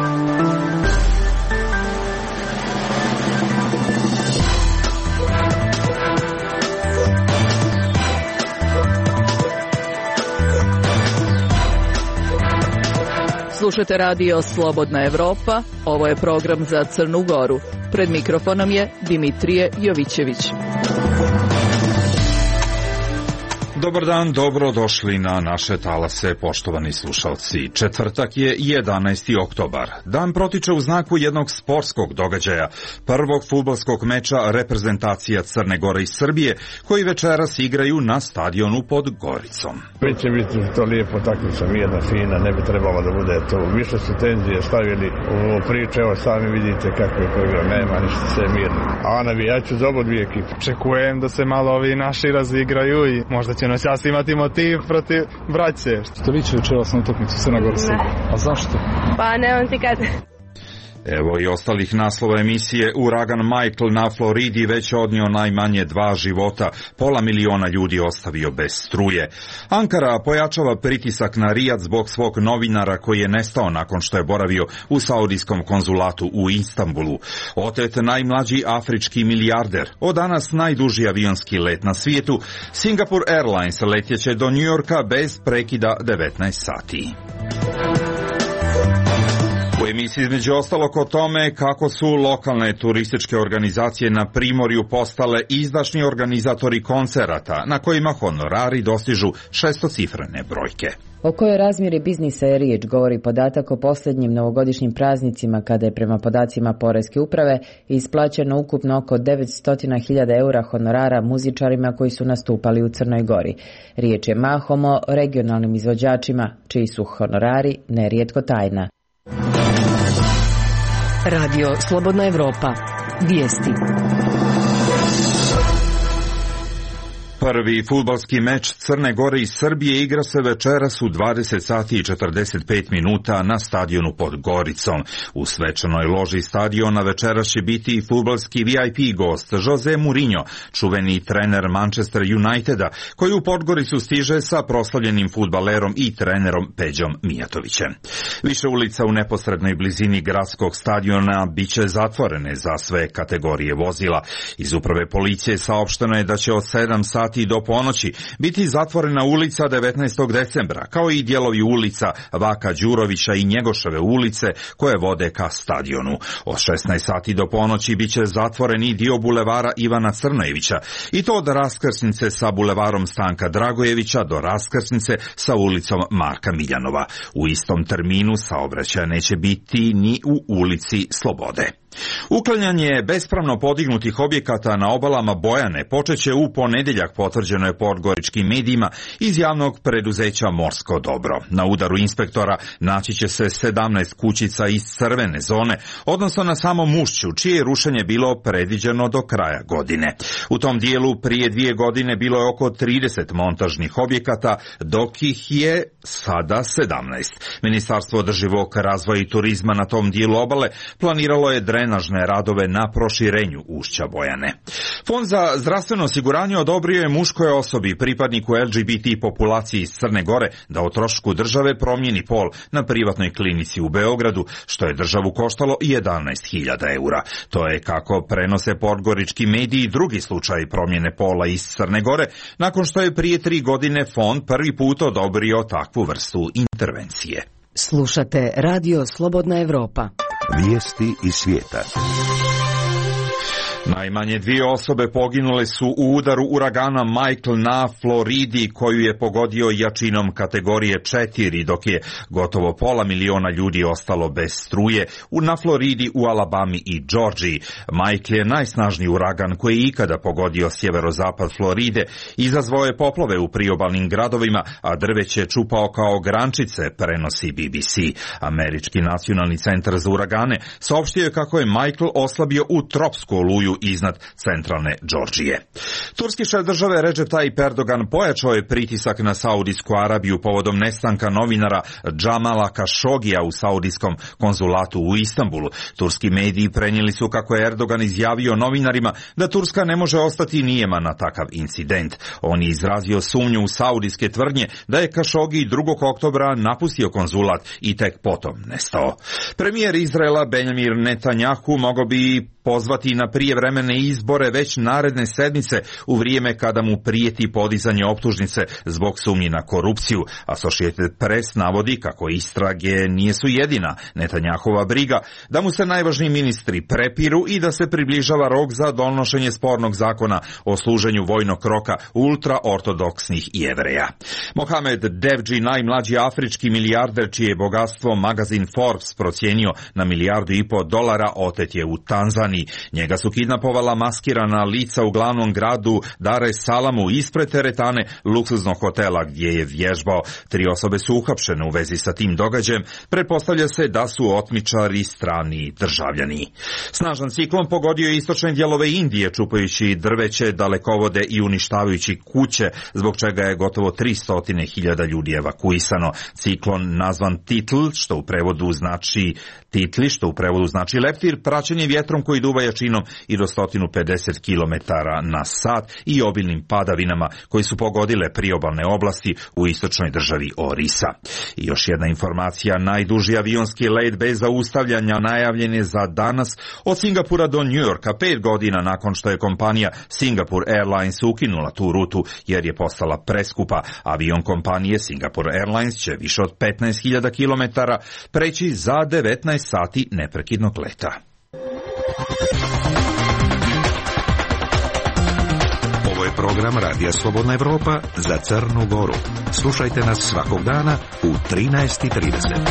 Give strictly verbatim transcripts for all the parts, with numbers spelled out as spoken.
Slušajte radio Slobodna Evropa, ovo je program za Crnu Goru. Pred mikrofonom je Dimitrije Jovićević. Dobar dan, dobro došli na naše talase, poštovani slušalci. Četvrtak je jedanaesti oktobar. Dan protiče u znaku jednog sportskog događaja, prvog fudbalskog meča reprezentacija Crne Gore i Srbije, koji večeras igraju na stadionu pod Goricom. Biće biti to lijepo takmica, mirna, fina, ne bi trebalo da bude to. Više su tenzije stavili u priče, evo sami vidite kako je program, nema ništa, sve mirno. A navijaću za obo dvije ekipe. Očekujem da se malo ovi naši razigraju i možda će noćas imati motiv protiv braće. Što liče večeras na utakmicu Crna Gora Srbija? A zašto? Pa nemam ti kad. Evo i ostalih naslova emisije. Uragan Michael na Floridi već odnio najmanje dva života. Pola miliona ljudi ostavio bez struje. Ankara pojačava pritisak na Rijad zbog svog novinara koji je nestao nakon što je boravio u saudijskom konzulatu u Istanbulu. Otet najmlađi afrički milijarder. Od danas najduži avionski let na svijetu. Singapore Airlines letjeće do Njujorka bez prekida devetnaest sati. U emisiji između ostalog o tome kako su lokalne turističke organizacije na Primorju postale izdašni organizatori koncerata na kojima honorari dostižu šestocifrene brojke. O kojoj razmjeri biznisa je riječ govori podatak o posljednjim novogodišnjim praznicima kada je prema podacima Poreske uprave isplaćeno ukupno oko devetsto hiljada eura honorara muzičarima koji su nastupali u Crnoj Gori. Riječ je mahom o regionalnim izvođačima čiji su honorari nerijetko tajna. Radio Slobodna Evropa. Vijesti. Prvi fudbalski meč Crne Gore i Srbije igra se večeras u dvadeset sati i četrdeset pet minuta na stadionu pod Goricom. U svečanoj loži stadiona večeras će biti i fudbalski V I P gost Jose Mourinho, čuveni trener Manchester Uniteda, koji u Podgoricu stiže sa proslavljenim fudbalerom i trenerom Peđom Mijatovićem. Više ulica u neposrednoj blizini gradskog stadiona biće zatvorene za sve kategorije vozila. Iz uprave policije saopšteno je da će od sedam sati i do ponoći biti zatvorena ulica devetnaestog decembra, kao i dijelovi ulica Vaka Đurovića i Njegoševe ulice koje vode ka stadionu. Od šesnaest sati do ponoći biće zatvoren i dio bulevara Ivana Crnojevića, i to od raskrsnice sa bulevarom Stanka Dragojevića do raskrsnice sa ulicom Marka Miljanova. U istom terminu saobraćaja neće biti ni u ulici Slobode. Uklanjanje bespravno podignutih objekata na obalama Bojane počeće u ponedjeljak, potvrđeno je podgoričkim medijima iz javnog preduzeća Morsko dobro. Na udaru inspektora naći će se sedamnaest kućica iz crvene zone, odnosno na samom ušću, čije je rušenje bilo predviđeno do kraja godine. U tom dijelu prije dvije godine bilo je oko trideset montažnih objekata, dok ih je sada sedamnaest. Ministarstvo održivog razvoja i turizma na tom dijelu obale planiralo je drenažne radove na proširenju ušća Bojane. Fond za zdravstveno osiguranje odobrio je muškoj osobi, pripadniku L G B T populacije iz Crne Gore, da o trošku države promijeni pol na privatnoj klinici u Beogradu, što je državu koštalo jedanaest hiljada eura. To je, kako prenose podgorički mediji, drugi slučaj promjene pola iz Crne Gore, nakon što je prije tri godine fond prvi put odobrio takvu vrstu intervencije. Slušate Radio Slobodna Evropa. Vijesti iz svijeta. Najmanje dvije osobe poginule su u udaru uragana Michael na Floridi, koju je pogodio jačinom kategorije četiri, dok je gotovo pola miliona ljudi ostalo bez struje na Floridi, u Alabami i Georgiji. Michael je najsnažniji uragan koji je ikada pogodio sjeverozapad Floride, izazvao je poplove u priobalnim gradovima, a drveće je čupao kao grančice, prenosi B B C. Američki nacionalni centar za uragane saopštio je kako je Michael oslabio u tropsku oluju Siriju iznad centralne Džordžije. Turski šef države Recep Tayyip Erdogan pojačao je pritisak na Saudijsku Arabiju povodom nestanka novinara Džamala Kašogija u saudijskom konzulatu u Istanbulu. Turski mediji prenijeli su kako je Erdogan izjavio novinarima da Turska ne može ostati nijema na takav incident. On je izrazio sumnju u saudijske tvrdnje da je Kašogi drugog oktobra napustio konzulat i tek potom nestao. Premijer Izraela Benjamin Netanjahu mogao bi pozvati na prijevremene izbore već naredne sedmice u vrijeme kada mu prijeti podizanje optužnice zbog sumnji na korupciju. Associated Press navodi kako istrage nisu jedina Netanjahova briga, da mu se najvažniji ministri prepiru i da se približava rok za donošenje spornog zakona o služenju vojnog roka ultraortodoksnih Jevreja. Mohamed Devji, najmlađi afrički milijarder čije je bogatstvo magazin Forbes procijenio na milijardu i po dolara, otet je u Tanzaniji. Njega su kidnapovala maskirana lica u glavnom gradu Dar es Salamu ispred teretane luksuznog hotela gdje je vježbao. Tri osobe su uhapšene u vezi sa tim događajem. Pretpostavlja se da su otmičari strani državljani. Snažan ciklon pogodio je istočne dijelove Indije, čupajući drveće, dalekovode i uništavajući kuće, zbog čega je gotovo tristo hiljada ljudi evakuisano. Ciklon nazvan Titl, što u prevodu znači Titli, što u prevodu znači leptir, praćen je vjetrom koji duva jačinom i do sto pedeset kilometara na sat i obilnim padavinama koji su pogodile priobalne oblasti u istočnoj državi Orisa. I još jedna informacija, najduži avionski let bez zaustavljanja najavljen je za danas od Singapura do New Yorka, pet godina nakon što je kompanija Singapore Airlines ukinula tu rutu jer je postala preskupa. Avion kompanije Singapore Airlines će više od petnaest hiljada kilometara preći za devetnaest sati neprekidnog leta. Ovo je program Radija Slobodna Evropa za Crnu Goru. Slušajte nas svakog dana u trinaest i trideset.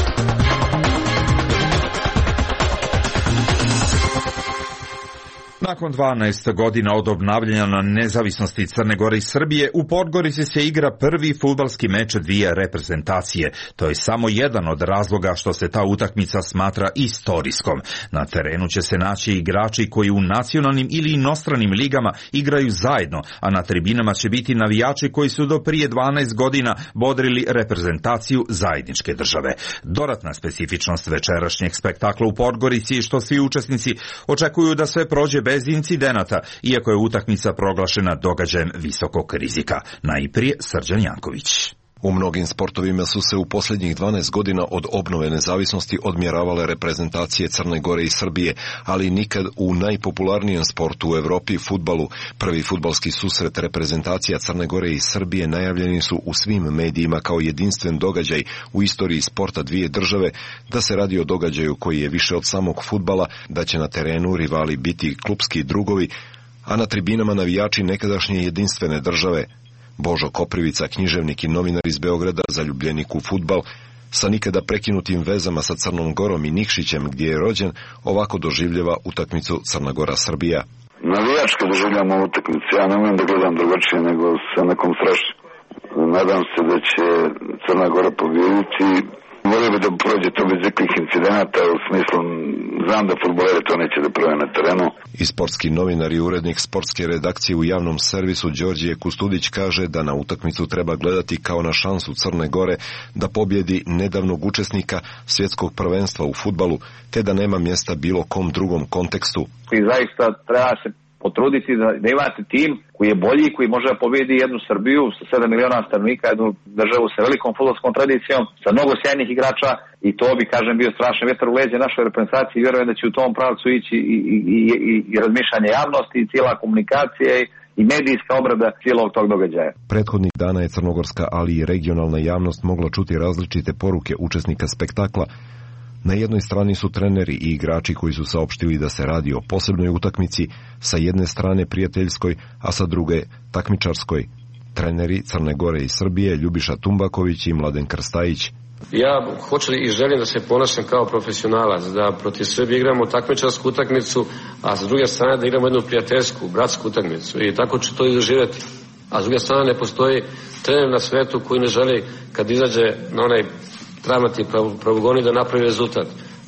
Nakon dvanaest godina od obnavljanja na nezavisnosti Crne Gore i Srbije, u Podgorici se igra prvi fudbalski meč dvije reprezentacije. To je samo jedan od razloga što se ta utakmica smatra istorijskom. Na terenu će se naći igrači koji u nacionalnim ili inostranim ligama igraju zajedno, a na tribinama će biti navijači koji su do prije dvanaest godina bodrili reprezentaciju zajedničke države. Dodatna specifičnost večerašnjeg spektakla u Podgorici je što svi učesnici očekuju da sve prođe bez incidenata, iako je utakmica proglašena događajem visokog rizika. Najprije Srđan Janković. U mnogim sportovima su se u posljednjih dvanaest godina od obnove nezavisnosti odmjeravale reprezentacije Crne Gore i Srbije, ali nikad u najpopularnijem sportu u Evropi, fudbalu. Prvi fudbalski susret reprezentacija Crne Gore i Srbije najavljeni su u svim medijima kao jedinstven događaj u istoriji sporta dvije države, da se radi o događaju koji je više od samog fudbala, da će na terenu rivali biti klupski drugovi, a na tribinama navijači nekadašnje jedinstvene države. Božo Koprivica, književnik i novinar iz Beograda, zaljubljenik u fudbal, sa nikada prekinutim vezama sa Crnom Gorom i Nikšićem gdje je rođen, ovako doživljava utakmicu Crna Gora-Srbija. Navijački doživljam ovu utakmicu, ja ne umem da gledam drugačije nego sa nekom strašću. Nadam se da će Crna Gora pobijediti. Volio bi da prođe to bez ikakvih incidenata, u smislu znam da fudbaleri to neće da prave na terenu. I sportski novinar i urednik sportske redakcije u javnom servisu Đorđe Kustudić kaže da na utakmicu treba gledati kao na šansu Crne Gore da pobjedi nedavnog učesnika svjetskog prvenstva u fudbalu, te da nema mjesta bilo kom drugom kontekstu. I zaista treba se potruditi da, da imate tim koji je bolji, koji može da pobjedi jednu Srbiju sa sedam miliona stanovnika, jednu državu sa velikom fudbalskom tradicijom, sa mnogo sjajnih igrača, i to bi, kažem, bio strašan vjetar u leđe našoj reprezentaciji i vjerujem da će u tom pravcu ići i, i, i, i, i razmišljanje javnosti i cijela komunikacija i, i medijska obrada cijelog tog događaja. Prethodnih dana je crnogorska, ali i regionalna javnost mogla čuti različite poruke učesnika spektakla. Na jednoj strani su treneri i igrači koji su saopštili da se radi o posebnoj utakmici, sa jedne strane prijateljskoj, a sa druge takmičarskoj. Treneri Crne Gore i Srbije Ljubiša Tumbaković i Mladen Krstajić. Ja hoću i želim da se ponašam kao profesionalac, da protiv Srbije igramo takmičarsku utakmicu, a sa druge strane da igramo jednu prijateljsku, bratsku utakmicu, i tako ću to i doživjeti. A s druge strane ne postoji trener na svetu koji ne želi kad izađe na onaj travnati pravogoni da napravi rezultat.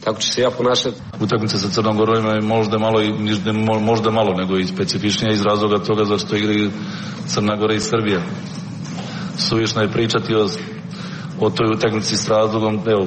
kako će se ja ponašati. Utakmica sa Crnom Gorom je možda malo, možda malo nego i specifičnija iz razloga toga zašto igraju Crna Gora i Srbija. Suvišno je pričati o, o toj utakmici s razlogom, evo,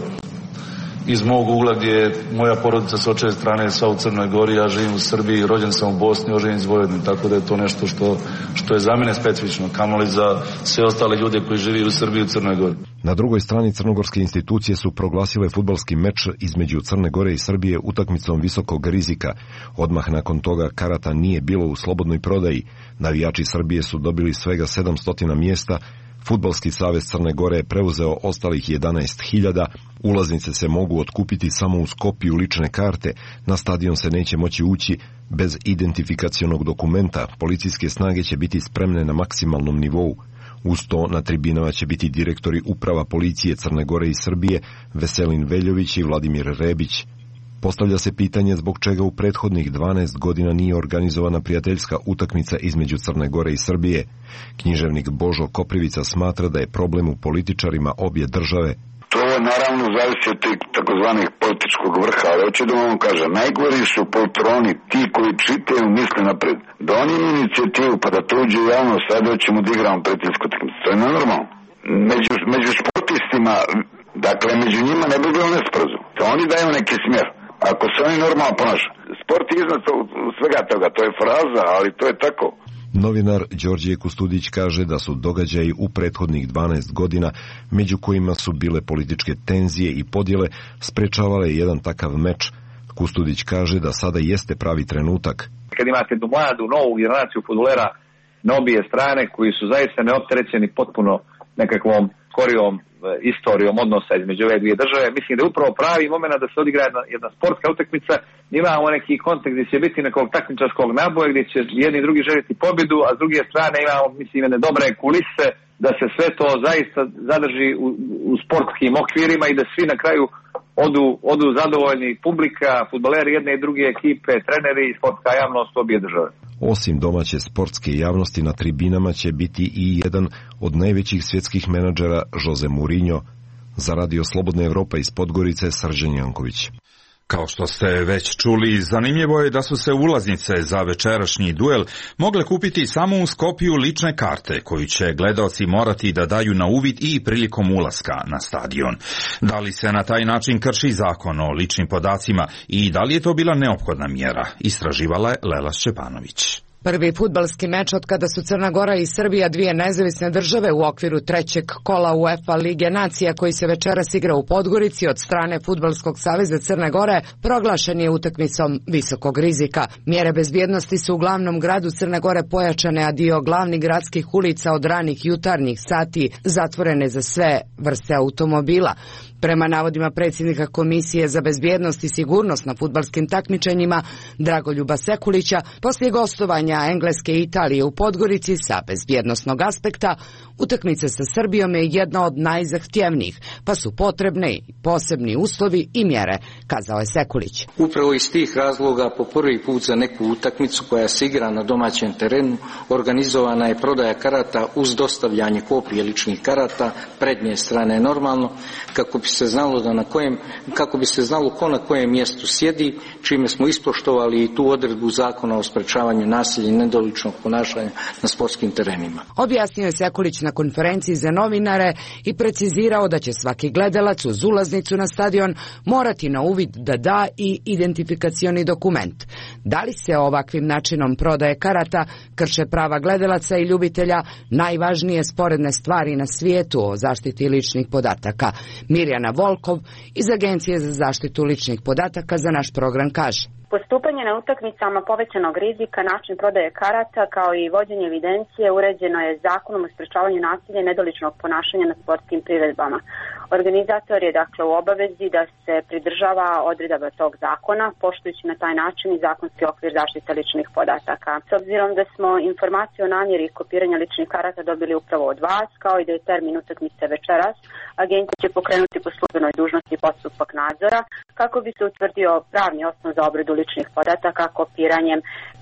iz mog ugla gdje je moja porodica s očeve strane sva u Crnoj Gori, ja živim u Srbiji, rođen sam u Bosni, oženjen iz Vojvodine, tako da je to nešto što, što je za mene specifično, kamoli za sve ostale ljude koji živi u Srbiji i u Crnoj Gori. Na drugoj strani crnogorske institucije su proglasile fudbalski meč između Crne Gore i Srbije utakmicom visokog rizika. Odmah nakon toga karata nije bilo u slobodnoj prodaji. Navijači Srbije su dobili svega sedamsto mjesta. Fudbalski savez Crne Gore je preuzeo ostalih jedanaest hiljada, ulaznice se mogu otkupiti samo uz kopiju lične karte, na stadion se neće moći ući bez identifikacionog dokumenta, policijske snage će biti spremne na maksimalnom nivou. Uz to na tribinama će biti direktori uprava policije Crne Gore i Srbije, Veselin Veljović i Vladimir Rebić. Postavlja se pitanje zbog čega u prethodnih dvanaest godina nije organizovana prijateljska utakmica između Crne Gore i Srbije. Književnik Božo Koprivica smatra da je problem u političarima obje države. To naravno zavisi od tih takozvanih političkog vrha, ali hoće da vam kažem, najgori su poltroni, ti koji čitaju misle napred. Da oni imaju inicijativu pa da to uđe u javnost, sada ćemo da igramo prijateljsku utakmicu. To je normalno. Među, među sportistima, dakle među njima ne bi bilo nesporazum. To oni daju neki smjer. Ako se oni normalno ponašaju. Sport je iznad svega toga, to je fraza, ali to je tako. Novinar Đorđe Kustudić kaže da su događaji u prethodnih dvanaest godina, među kojima su bile političke tenzije i podjele, sprečavale jedan takav meč. Kustudić kaže da sada jeste pravi trenutak. Kad imate do mladu, novu generaciju fudbalera na obje strane koji su zaista neopterećeni potpuno nekakvom skorijom istorijom odnosa između ove dvije države, mislim da je upravo pravi moment da se odigra jedna, jedna sportska utakmica. Imamo neki kontekst gdje će biti nekog takmičarskog naboja gdje će jedni i drugi željeti pobjedu, a s druge strane imamo, mislim, jedne dobre kulise da se sve to zaista zadrži u, u sportskim okvirima i da svi na kraju odu, odu zadovoljni, publika, fudbaleri jedne i druge ekipe, treneri i sportska javnost obje države. Osim domaće sportske javnosti, na tribinama će biti i jedan od najvećih svjetskih menadžera, Jose Mourinho. Za Radio Slobodna Evropa iz Podgorice, Srđan Janković. Kao što ste već čuli, zanimljivo je da su se ulaznice za večerašnji duel mogle kupiti samo uz kopiju lične karte, koju će gledaoci morati da daju na uvid i prilikom ulaska na stadion. Da li se na taj način krši zakon o ličnim podacima i da li je to bila neophodna mjera, istraživala je Lela Šćepanović. Prvi fudbalski meč od kada su Crna Gora i Srbija dvije nezavisne države u okviru trećeg kola UEFA Lige nacija koji se večeras igra u Podgorici od strane Fudbalskog saveza Crne Gore proglašen je utakmicom visokog rizika. Mjere bezbjednosti su u glavnom gradu Crne Gore pojačane, a dio glavnih gradskih ulica od ranih jutarnjih sati zatvorene za sve vrste automobila. Prema navodima predsjednika Komisije za bezbjednost i sigurnost na fudbalskim takmičenjima Dragoljuba Sekulića, poslije gostovanja Engleske i Italije u Podgorici sa bezbjednosnog aspekta, utakmica sa Srbijom je jedna od najzahtjevnijih, pa su potrebne i posebni uslovi i mjere, kazao je Sekulić. Upravo iz tih razloga po prvi put za neku utakmicu koja se igra na domaćem terenu organizovana je prodaja karata uz dostavljanje kopije ličnih karata, prednje strane normalno, kako bi se znalo da na kojem, kako bi se znalo ko na kojem mjestu sjedi, čime smo ispoštovali i tu odredbu zakona o sprečavanju nasilja i nedoličnog ponašanja na sportskim terenima. Objasnio je Sekulić na konferenciji za novinare i precizirao da će svaki gledalac uz ulaznicu na stadion morati na uvid da da i identifikacioni dokument. Da li se ovakvim načinom prodaje karata krše prava gledalaca i ljubitelja najvažnije sporedne stvari na svijetu o zaštiti ličnih podataka? Mirjana Volkov iz Agencije za zaštitu ličnih podataka za naš program kaže. Postupanje na utakmicama povećanog rizika, način prodaje karata kao i vođenje evidencije uređeno je Zakonom o sprečavanju nasilja i nedoličnog ponašanja na sportskim priredbama. Organizator je dakle u obavezi da se pridržava odredaba tog zakona, poštujući na taj način i zakonski okvir zaštite ličnih podataka. S obzirom da smo informaciju o namjeri kopiranja ličnih karata dobili upravo od vas, kao i da je termin utakmice večeras, agencija će pokrenuti po službenoj dužnosti postupak nadzora kako bi se utvrdio pravni osnov za obradu ličnih podataka kopiranjem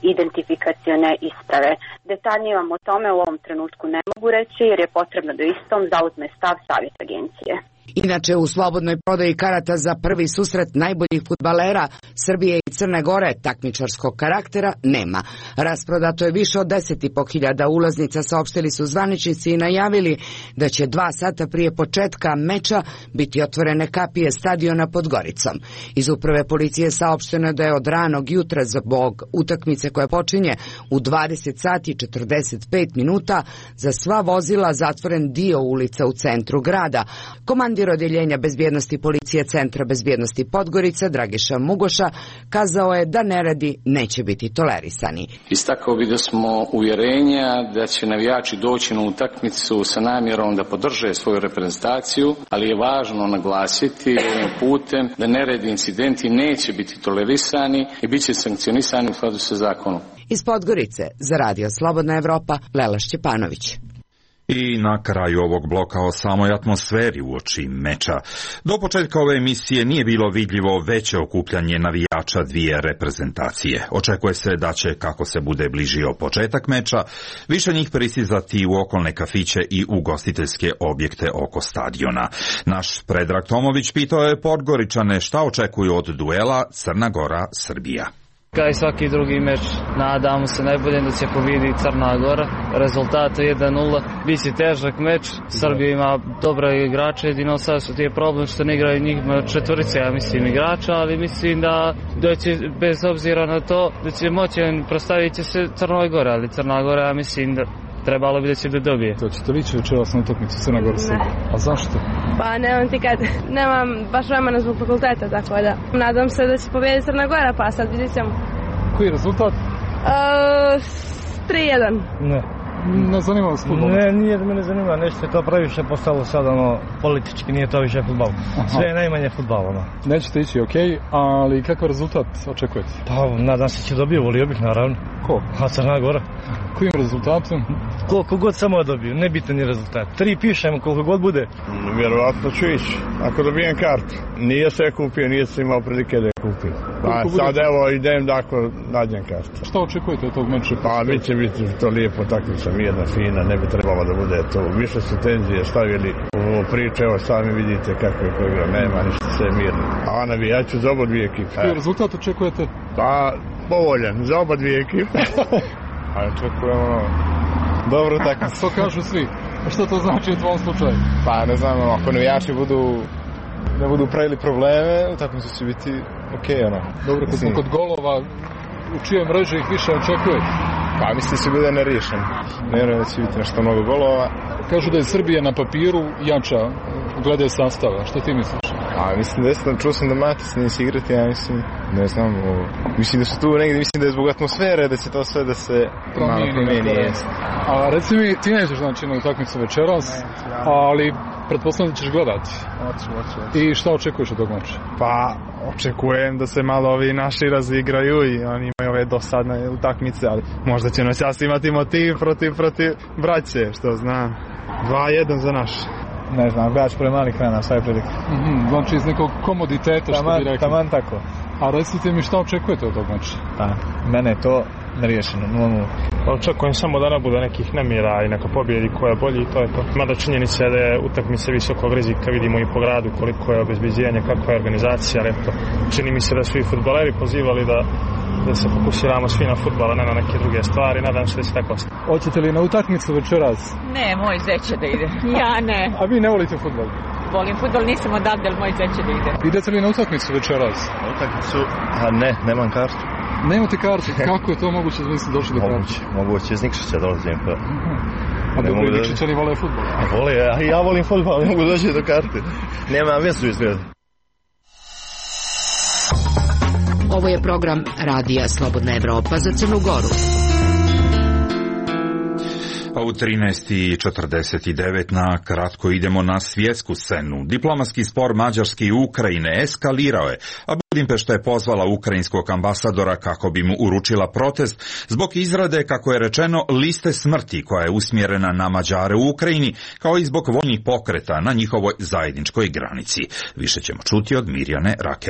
identifikacione isprave. Detaljnije vam o tome u ovom trenutku ne mogu reći jer je potrebno da istom zauzme stav savjet agencije. Inače, u slobodnoj prodaji karata za prvi susret najboljih fudbalera Srbije i Crne Gore takmičarskog karaktera nema. Rasprodato je više od deset i po hiljada ulaznica, saopštili su zvaničnici i najavili da će dva sata prije početka meča biti otvorene kapije stadiona pod Goricom. Iz uprave policije saopšteno je da je od ranog jutra zbog utakmice koja počinje u dvadeset sati i četrdeset pet minuta za sva vozila zatvoren dio ulica u centru grada. Komandir odjeljenja bezbjednosti policije Centra bezbjednosti Podgorica Dragiša Mugoša kazao je da neredi neće biti tolerisani. Istakao bi da smo uvjerenja da će navijači doći na utakmicu sa namjerom da podrže svoju reprezentaciju, ali je važno naglasiti ovim putem da neredi incidenti neće biti tolerisani i bit će sankcionisani u skladu sa zakonom. Iz Podgorice za Radio Slobodna Evropa Lela Šćepanović. I na kraju ovog bloka o samoj atmosferi uoči meča. Do početka ove emisije nije bilo vidljivo veće okupljanje navijača dvije reprezentacije. Očekuje se da će, kako se bude bližio početak meča, više njih pristizati u okolne kafiće i ugostiteljske objekte oko stadiona. Naš Predrag Tomović pitao je Podgoričane šta očekuju od duela Crna Gora-Srbija. Kao i svaki drugi meč, nadamo se najbolje da će pobjediti Crna Gora. Rezultat jedan nula. Biće težak meč. Srbija ima dobra igrača, jedino sad su ti je problem što ne igraju njih četvorice, ja mislim, igrača, ali mislim da, da će, bez obzira na to, da će moći prostaviti se Crnoj Gora, ali Crna Gora, ja mislim da trebalo bi da će da dobije. To ćete lići večeras na utakmicu Crna Gora Srbija. A zašto? Pa nemam ti kad, nemam baš vremena zbog fakulteta, tako da nadam se da će pobjediti Crna Gora, pa sad vidjet ćemo. Koji je rezultat? Uh, tri jedan. Ne. Ne zanima vas futbol? Ne, nije da me ne zanima, nešto je to previše postalo sad, ono, politički nije to više futbol. Sve je najmanje futbol, ono. Nećete ići, okej, okay, ali kakav rezultat očekujete? Pa, nadam se će dobiju, volio bih, naravno. Ko? A Crna Gora. Kojim rezultatom? Koliko god samo dobiju, ne bitan je rezultat. Tri pišemo, koliko god bude. Vjerovatno ću ići, ako dobijem kartu. Nije se kupio, nije se imao prilike da je kupio. Pa sad evo idem da ako nađem kartu. Šta očekujete od tog meča? Pa mi će biti to lijepo takmica, mirna, fina, ne bi trebalo da bude to. Više su tenzije stavili u priče, evo sami vidite kako je ko igra, nema ništa, sve mirno. A navijaću za oba dvije ekipe. Koji rezultat očekujete? Pa povoljan, za oba dvije ekipe. A očekujemo dobro takmicu. To kažu svi. A što to znači u tvom slučaju? Pa ne znam, ako navijači budu ne budu pravili probleme, utakmica će biti okej, okay, ono. Dobro, kad smo kod golova, u čije mreže ih više očekujete? Pa mislim da će bude neriješen. Ne vjerujem da će biti nešto mnogo golova. Kažu da je Srbija na papiru jača glede sastava. Što ti misliš? A mislim da sam, čuo sam da Matic neće igrati, ja mislim, ne znam, o, mislim da su tu negdje, mislim da je zbog atmosfere da će to sve da se promijeni. promijeni A reci mi, ti nećeš znači na utakmicu večeras, ali pretpostavljam da ćeš gledati. Oću, oću, oću. I šta očekuješ od tog meča? Pa, očekujem da se malo ovi naši razigraju i oni imaju ove dosadne utakmice, ali možda će noćas imati motiv protiv, protiv braće, što znam. dva jedan za naš. Ne znam, gledač pre mali krana, sve je prilike. Mm-hmm, znači iz nekog komoditeta, taman, što bi rekli. Taman tako. A recite mi šta očekujete od tog meča? Pa, mene je to neriješeno, nula nula. Očekujem samo da ne bude nekih nemira i neka pobjedi koja je bolji i to je to. Mada činjenica je da je utakmica visokog rizika, vidimo i po gradu koliko je obezbeđenje, kakva je organizacija, ali eto, čini mi se da su i fudbaleri pozivali da da se fokusiramo svi na fudbal, a ne na neke druge stvari. Nadam se da će tako ostati. Hoćete li na utakmicu večeras? Ne, moj zet će da ide. Ja ne. A vi ne volite fudbal? Volim fudbal, nisam odavde, ali moj zet će da ide. Idete li na utakmicu večeras? Na utakmicu? A ne, nemam kartu. Nemate kartu? Kako je to moguće da niste došli do kartu? Moguće, moguće, iz Nikšića dolazim. Pa. A dobro, i Nikšićani vole fudbal? A vole, a ja volim fudbal, ne mogu doći do karte. Nemam vezu izgleda. Ovo je program Radija Slobodna Evropa za Crnu Goru. A u trinaest i četrdeset devet na kratko idemo na svjetsku scenu. Diplomatski spor Mađarske i Ukrajine eskalirao je, a Budimpešta je pozvala ukrajinskog ambasadora kako bi mu uručila protest zbog izrade, kako je rečeno, liste smrti koja je usmjerena na Mađare u Ukrajini, kao i zbog vojnih pokreta na njihovoj zajedničkoj granici. Više ćemo čuti od Mirjane Rakele.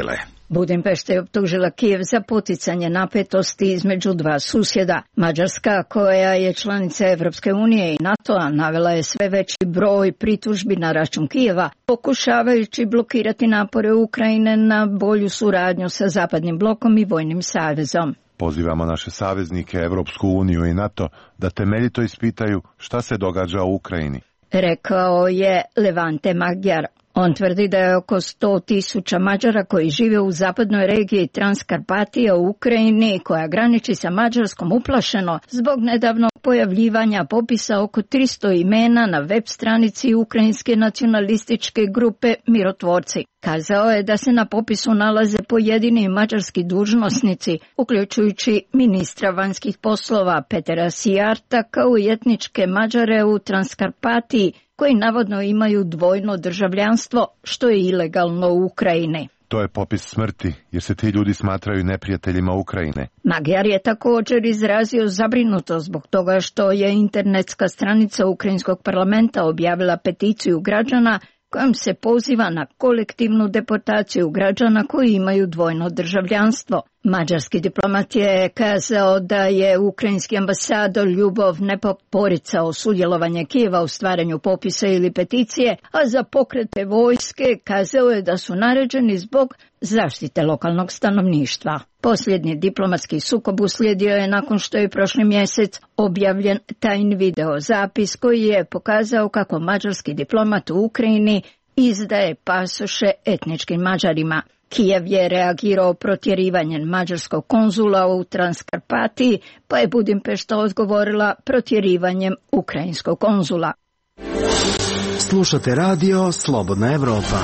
Budimpešta je optužila Kijev za poticanje napetosti između dva susjeda. Mađarska, koja je članica Evropske unije i NATO-a, navela je sve veći broj pritužbi na račun Kijeva, pokušavajući blokirati napore Ukrajine na bolju suradnju sa Zapadnim blokom i Vojnim savezom. Pozivamo naše saveznike, Evropsku uniju i NATO, da temeljito ispitaju šta se događa u Ukrajini, rekao je Levante Magyar. On tvrdi da je oko sto tisuća Mađara koji žive u zapadnoj regiji Transkarpatija u Ukrajini, koja graniči sa Mađarskom, uplašeno zbog nedavnog pojavljivanja popisa oko tristo imena na web stranici ukrajinske nacionalističke grupe Mirotvorci. Kazao je da se na popisu nalaze pojedini mađarski dužnosnici, uključujući ministra vanjskih poslova Petera Sijarta, kao i etničke Mađare u Transkarpatiji, koji navodno imaju dvojno državljanstvo, što je ilegalno u Ukrajini. To je popis smrti, jer se ti ljudi smatraju neprijateljima Ukrajine. Magyar je također izrazio zabrinutost zbog toga što je internetska stranica Ukrajinskog parlamenta objavila peticiju građana kojom se poziva na kolektivnu deportaciju građana koji imaju dvojno državljanstvo. Mađarski diplomat je kazao da je ukrajinski ambasador Ljubov Nepop poricao sudjelovanje Kijeva u stvaranju popisa ili peticije, a za pokrete vojske kazao je da su naređeni zbog zaštite lokalnog stanovništva. Posljednji diplomatski sukob uslijedio je nakon što je prošli mjesec objavljen tajni video zapis koji je pokazao kako mađarski diplomat u Ukrajini izdaje pasoše etničkim Mađarima. Kijev je reagirao protjerivanjem mađarskog konzula u Transkarpatiji, pa je Budimpešta odgovorila protjerivanjem ukrajinskog konzula. Slušate radio Slobodna Evropa.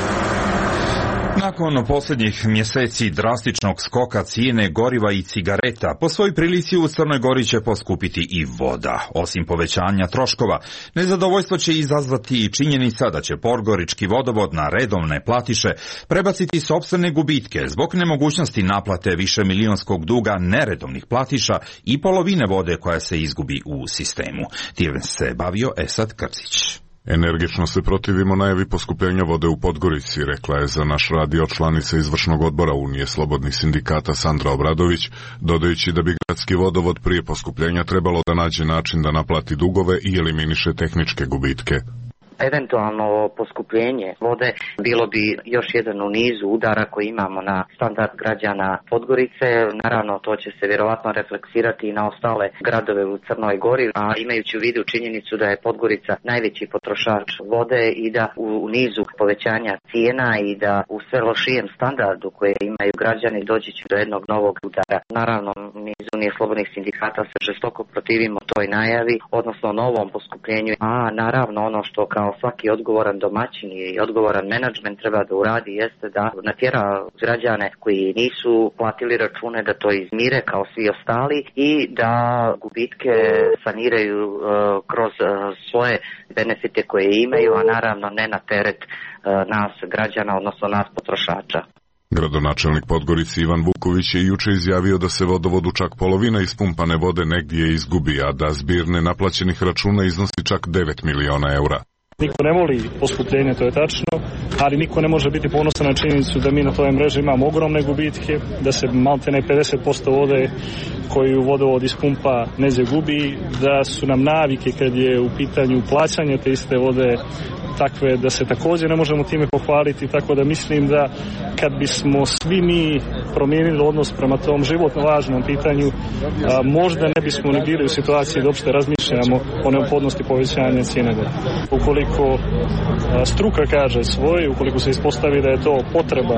Nakon posljednjih mjeseci drastičnog skoka cijene goriva i cigareta, po svoj prilici u Crnoj Gori će poskupiti i voda. Osim povećanja troškova, nezadovoljstvo će izazvati i činjenica da će Podgorički vodovod na redovne platiše prebaciti sopstvene gubitke zbog nemogućnosti naplate višemilijonskog duga neredovnih platiša i polovine vode koja se izgubi u sistemu. Time se bavio Esad Krcić. Energično se protivimo najavi poskupljenja vode u Podgorici, rekla je za naš radio članica izvršnog odbora Unije slobodnih sindikata Sandra Obradović, dodajući da bi gradski vodovod prije poskupljenja trebalo da nađe način da naplati dugove i eliminiše tehničke gubitke. Eventualno poskupljenje vode bilo bi još jedan u nizu udara koji imamo na standard građana Podgorice. Naravno, to će se vjerovatno refleksirati i na ostale gradove u Crnoj Gori, a imajući u vidu činjenicu da je Podgorica najveći potrošač vode i da u nizu povećanja cijena i da u sve lošijem standardu koje imaju građani doći će do jednog novog udara. Naravno, mi iz Unije slobodnih sindikata se žestoko protivimo toj najavi, odnosno novom poskupljenju, a naravno ono što kao kao svaki odgovoran domaćin i odgovoran menadžment treba da uradi jeste da natjera građane koji nisu platili račune da to izmire kao svi ostali i da gubitke saniraju uh, kroz uh, svoje benefite koje imaju, a naravno ne na teret uh, nas građana, odnosno nas potrošača. Gradonačelnik Podgorice Ivan Vuković je juče izjavio da se vodovodu čak polovina ispumpane vode negdje izgubi, a da zbir nenaplaćenih računa iznosi čak devet miliona eura. Niko ne voli poskupljenje, to je tačno, ali niko ne može biti ponosan na činjenicu da mi na toj mreži imamo ogromne gubitke, da se maltene pedeset posto vode koju vodovod ispumpa ne zagubi, da su nam navike kad je u pitanju plaćanja te iste vode takve da se također ne možemo time pohvaliti, tako da mislim da kad bismo svi mi promijenili odnos prema tom životno važnom pitanju, a, možda ne bismo ni bili u situaciji da uopšte razmišljamo o neophodnosti povećanja cijene vode. Ukoliko a, struka kaže svoje, ukoliko se ispostavi da je to potreba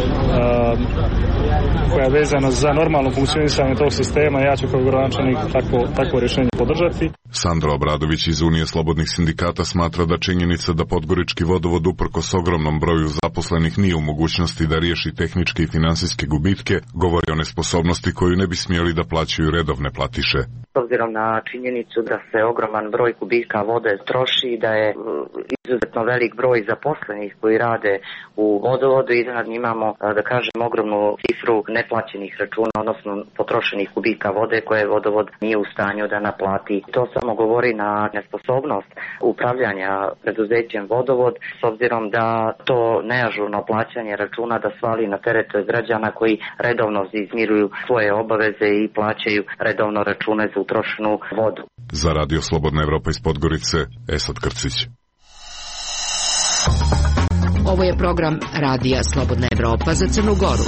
a, koja je vezana za normalno funkcionisanje tog sistema, ja ću kao gradonačelnik takvo, takvo rješenje podržati. Sandra Obradović iz Unije slobodnih sindikata smatra da činjenica da Podgorički vodovod uprkos ogromnom broju zaposlenih nije u mogućnosti da riješi tehničke i finansijske gubitke, govori o nesposobnosti koju ne bi smjeli da plaćaju redovne platiše. S obzirom na činjenicu da se ogroman broj kubika vode troši, da je izuzetno velik broj zaposlenih koji rade u vodovodu i da imamo, da kažem, ogromnu cifru neplaćenih računa, odnosno potrošenih kubika vode koje vodovod nije u stanju da naplati. To samo govori na nesposobnost upravljanja preduzećem vodovod, s obzirom da to neažurno plaćanje računa da svali na teret građana koji redovno izmiruju svoje obaveze i plaćaju redovno račune za utrošenu vodu. Za Radio Slobodna Evropa iz Podgorice, Esad Krcić. Ovo je program Radija Slobodna Evropa za Crnu Goru.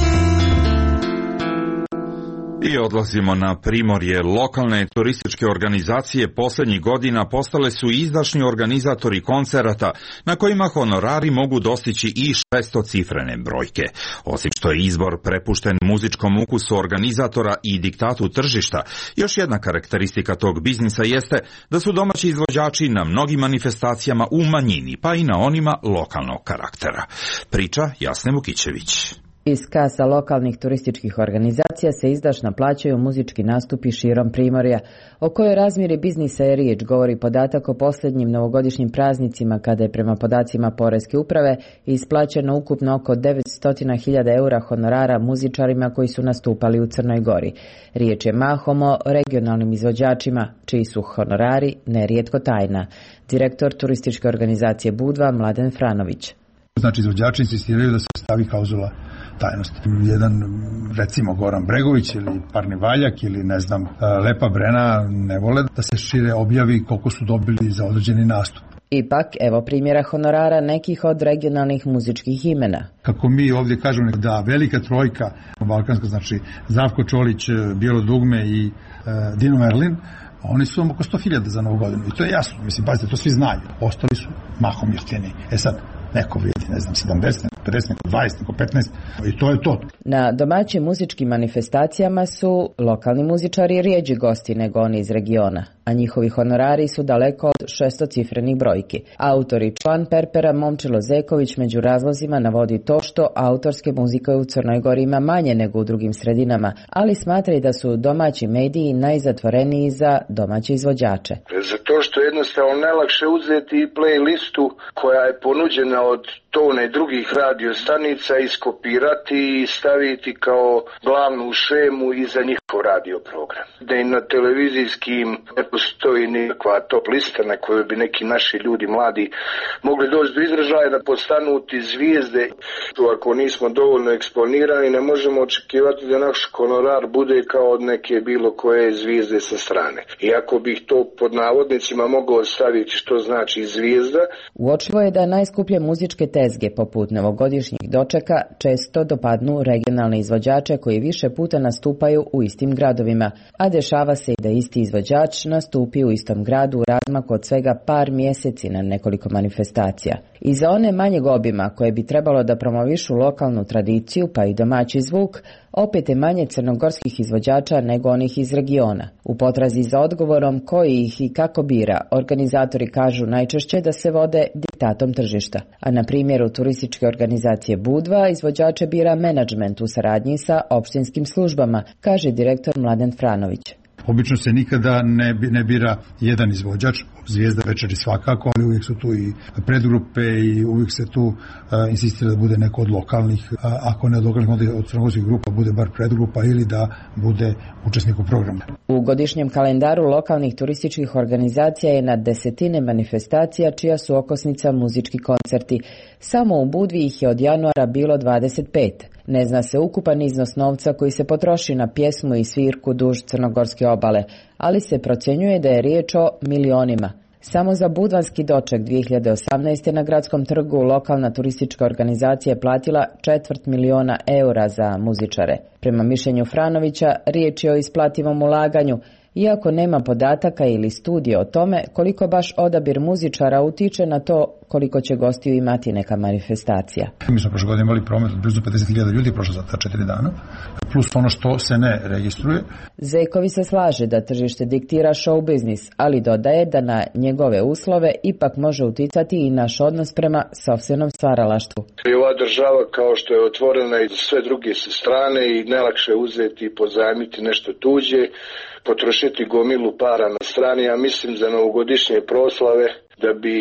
I odlazimo na Primorje. Lokalne turističke organizacije posljednjih godina postale su izdašni organizatori koncerata na kojima honorari mogu dostići i šestocifrene brojke. Osim što je izbor prepušten muzičkom ukusu organizatora i diktatu tržišta, još jedna karakteristika tog biznisa jeste da su domaći izvođači na mnogim manifestacijama u manjini, pa i na onima lokalnog karaktera. Priča Jasne Vukićević. Iz kasa lokalnih turističkih organizacija se izdašno plaćaju muzički nastupi širom Primorja. O kojoj razmjeri biznisa je riječ govori podatak o posljednjim novogodišnjim praznicima, kada je prema podacima Poreske uprave isplaćeno ukupno oko devetsto hiljada eura honorara muzičarima koji su nastupali u Crnoj Gori. Riječ je mahom o regionalnim izvođačima, čiji su honorari nerijetko tajna. Direktor turističke organizacije Budva Mladen Franović. Znači, izvođači insistiraju da se stavi klauzula tajnosti. Jedan, recimo, Goran Bregović ili Parni Valjak ili, ne znam, Lepa Brena ne vole da se šire objavi koliko su dobili za određeni nastup. Ipak, evo primjera honorara nekih od regionalnih muzičkih imena. Kako mi ovdje kažemo da velika trojka balkanska, znači Zdravko Čolić, Bijelo dugme i e, Dino Merlin, oni su oko sto hiljada za novu godinu. I to je jasno. Mislim, pazite, to svi znaju. Ostali su mahom jeftini. E sad, neko vidi, ne znam, sedamdeset, neko pedeset, neko dvadeset, neko petnaest, i to je to. Na domaćim muzičkim manifestacijama su lokalni muzičari rijeđi gosti nego oni iz regiona, a njihovi honorari su daleko od šestocifrenih brojki. Autor i član Perpera Momčilo Zeković među razlozima navodi to što autorske muzike u Crnoj Gori ima manje nego u drugim sredinama, ali smatra i da su domaći mediji najzatvoreniji za domaće izvođače. Zato što jednostavno najlakše uzeti playlistu koja je ponuđena od tone drugih radio stanica, iskopirati i staviti kao glavnu šemu i za njihov radio program. Da i na televizijskim ne postoji nikakva top lista na kojoj bi neki naši ljudi mladi mogli doći do izražaja da postanuti zvijezde. Ako nismo dovoljno eksponirani, ne možemo očekivati da naš honorar bude kao od neke bilo koje zvijezde sa strane. I ako bih to pod navodnicima mogao staviti što znači zvijezda. Uočljivo je da najskuplje muzičke tezge poput novogodišnjih dočeka često dopadnu regionalne izvođače koji više puta nastupaju u istim gradovima, a dešava se i da isti izvođač nastupi u istom gradu u razmaku od svega par mjeseci na nekoliko manifestacija. I za one manjeg obima koje bi trebalo da promovišu lokalnu tradiciju pa i domaći zvuk, opet je manje crnogorskih izvođača nego onih iz regiona. U potrazi za odgovorom koji ih i kako bira, organizatori kažu najčešće da se vode diktatom tržišta. A na primjeru turističke organizacije Budva izvođače bira menadžment u saradnji sa opštinskim službama, kaže direktor Mladen Franović. Obično se nikada ne, ne bira jedan izvođač, zvijezda večeri svakako, ali uvijek su tu i predgrupe i uvijek se tu uh, insistira da bude neko od lokalnih, uh, ako ne od lokalnih, onda od crnogorskih grupa bude bar predgrupa ili da bude učesnik u programu. U godišnjem kalendaru lokalnih turističkih organizacija je na desetine manifestacija čija su okosnica muzički koncerti. Samo u Budvi ih je od januara bilo dvadeset pet. Ne zna se ukupan iznos novca koji se potroši na pjesmu i svirku duž crnogorske obale, ali se procjenjuje da je riječ o milionima. Samo za budvanski doček dvije hiljade osamnaeste. na Gradskom trgu lokalna turistička organizacija je platila četvrt miliona eura za muzičare. Prema mišljenju Franovića, riječ je o isplativom ulaganju, iako nema podataka ili studije o tome koliko baš odabir muzičara utiče na to koliko će gostiju imati neka manifestacija. Mi smo prošle godine imali promet od blizu pedeset hiljada ljudi prošlo za ta četiri dana, plus ono što se ne registruje. Zekovi se slaže da tržište diktira show biznis, ali dodaje da na njegove uslove ipak može uticati i naš odnos prema sopstvenom stvaralaštvu. I ova država kao što je otvorena i sve druge sa strane i najlakše uzeti i pozajmiti nešto tuđe, potrošiti gomilu para na strani, ja mislim za novogodišnje proslave da bi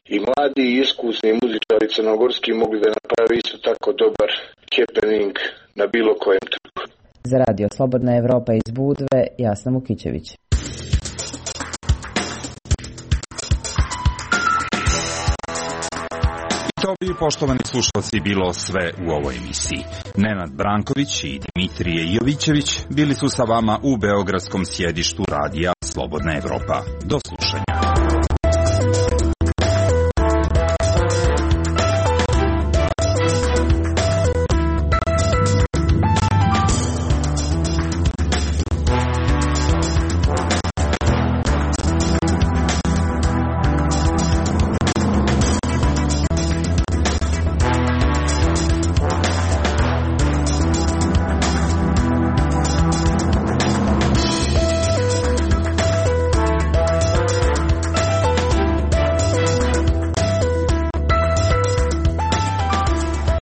i mladi i iskusni muzičari crnogorski mogli da napravi isto tako dobar happening na bilo kojem trgu. Za Radio Slobodna Evropa iz Budve, Jasna Mukićević. To bi, poštovani slušalci, bilo sve u ovoj emisiji. Nenad Branković i Dimitrije Jovićević bili su sa vama u beogradskom sjedištu Radija Slobodna Evropa. Do slušanja.